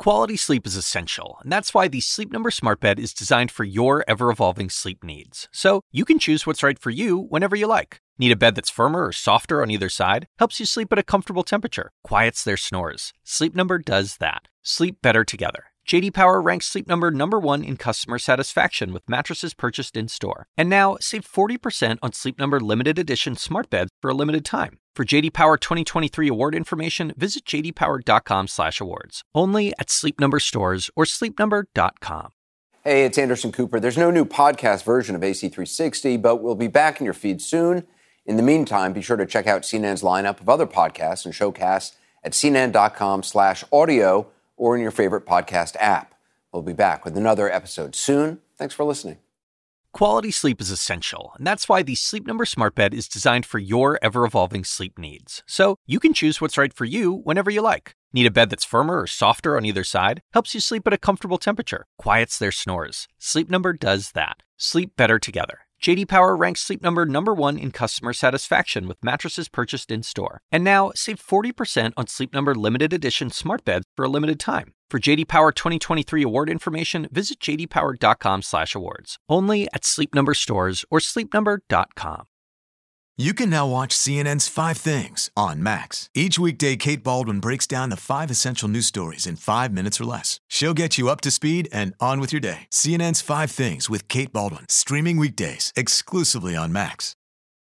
Quality sleep is essential, and that's why the Sleep Number Smart Bed is designed for your ever-evolving sleep needs. So you can choose what's right for you whenever you like. Need a bed that's firmer or softer on either side? Helps you sleep at a comfortable temperature. Quiets their snores. Sleep Number does that. Sleep better together. J.D. Power ranks Sleep Number number 1 in customer satisfaction with mattresses purchased in-store. And now, save 40% on Sleep Number limited edition smart beds for a limited time. For J.D. Power 2023 award information, visit jdpower.com/awards. Only at Sleep Number stores or sleepnumber.com. Hey, it's Anderson Cooper. There's no new podcast version of AC360, but we'll be back in your feed soon. In the meantime, be sure to check out CNN's lineup of other podcasts and showcasts at cnn.com/audio or in your favorite podcast app. We'll be back with another episode soon. Thanks for listening. Quality sleep is essential, and that's why the Sleep Number Smart Bed is designed for your ever-evolving sleep needs. So you can choose what's right for you whenever you like. Need a bed that's firmer or softer on either side? Helps you sleep at a comfortable temperature. Quiets their snores. Sleep Number does that. Sleep better together. J.D. Power ranks Sleep Number number 1 in customer satisfaction with mattresses purchased in-store. And now, save 40% on Sleep Number limited edition smart beds for a limited time. For J.D. Power 2023 award information, visit jdpower.com/awards. Only at Sleep Number stores or sleepnumber.com. You can now watch CNN's 5 Things on Max. Each weekday, Kate Baldwin breaks down the 5 essential news stories in 5 minutes or less. She'll get you up to speed and on with your day. CNN's 5 Things with Kate Baldwin, streaming weekdays exclusively on Max.